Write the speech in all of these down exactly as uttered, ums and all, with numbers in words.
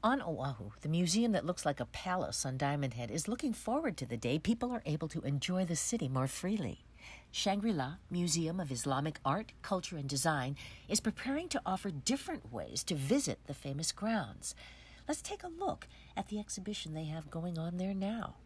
On Oahu, the museum that looks like a palace on Diamond Head is looking forward to the day people are able to enjoy the city more freely. Shangri-La Museum of Islamic Art, Culture, and Design is preparing to offer different ways to visit the famous grounds. Let's take a look at the exhibition they have going on there now.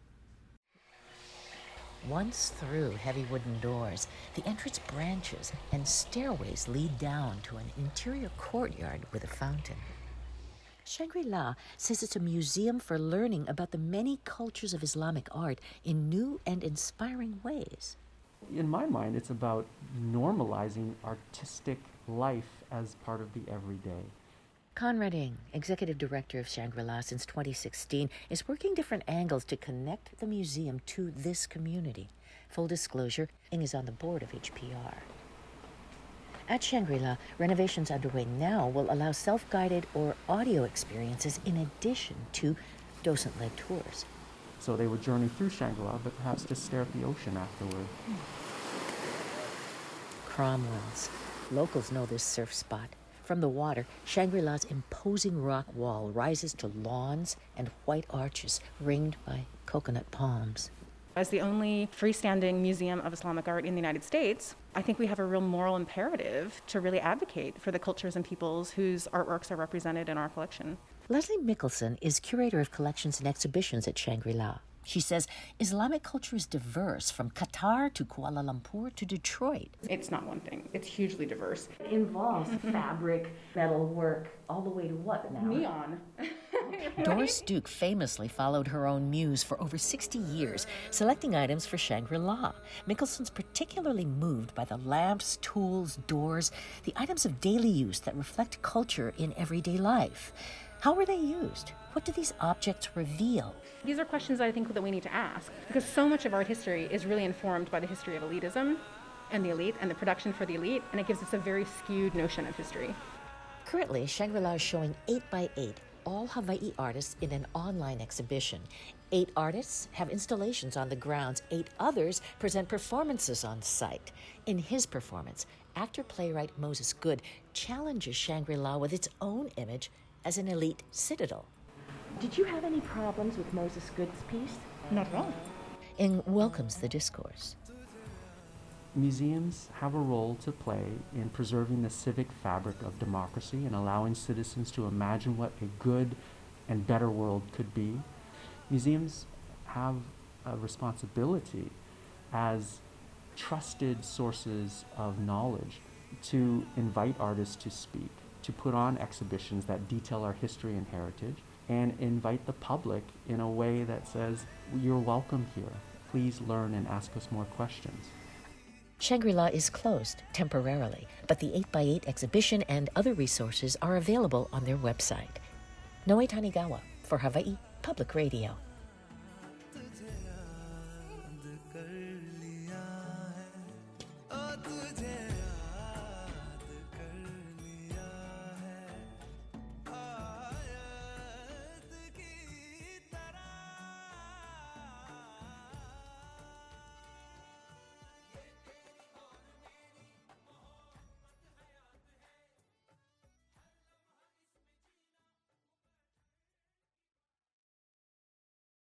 Once through heavy wooden doors, the entrance branches and stairways lead down to an interior courtyard with a fountain. Shangri-La says it's a museum for learning about the many cultures of Islamic art in new and inspiring ways. In my mind, it's about normalizing artistic life as part of the everyday. Conrad Ng, executive director of Shangri-La since twenty sixteen, is working different angles to connect the museum to this community. Full disclosure, Ng is on the board of H P R. At Shangri-La, renovations underway now will allow self-guided or audio experiences in addition to docent-led tours. So they would journey through Shangri-La, but perhaps just stare at the ocean afterward. Cromwell's. Locals know this surf spot. From the water, Shangri-La's imposing rock wall rises to lawns and white arches ringed by coconut palms. As the only freestanding museum of Islamic art in the United States, I think we have a real moral imperative to really advocate for the cultures and peoples whose artworks are represented in our collection. Leslie Mickelson is curator of collections and exhibitions at Shangri-La. She says Islamic culture is diverse from Qatar to Kuala Lumpur to Detroit. It's not one thing. It's hugely diverse. It involves fabric, metal work, all the way to what now? Neon. Doris Duke famously followed her own muse for over sixty years, selecting items for Shangri-La. Mickelson's particularly moved by the lamps, tools, doors, the items of daily use that reflect culture in everyday life. How were they used? What do these objects reveal? These are questions I think that we need to ask, because so much of art history is really informed by the history of elitism and the elite and the production for the elite, and it gives us a very skewed notion of history. Currently, Shangri-La is showing eight by eight all Hawaii artists in an online exhibition. Eight artists have installations on the grounds. Eight others present performances on site. In his performance, actor-playwright Moses Good challenges Shangri-La with its own image as an elite citadel. Did you have any problems with Moses Good's piece? Not at all. Ng welcomes the discourse. Museums have a role to play in preserving the civic fabric of democracy and allowing citizens to imagine what a good and better world could be. Museums have a responsibility as trusted sources of knowledge to invite artists to speak, to put on exhibitions that detail our history and heritage, and invite the public in a way that says, you're welcome here. Please learn and ask us more questions. Shangri-La is closed temporarily, but the eight by eight exhibition and other resources are available on their website. Noe Tanigawa for Hawaii Public Radio.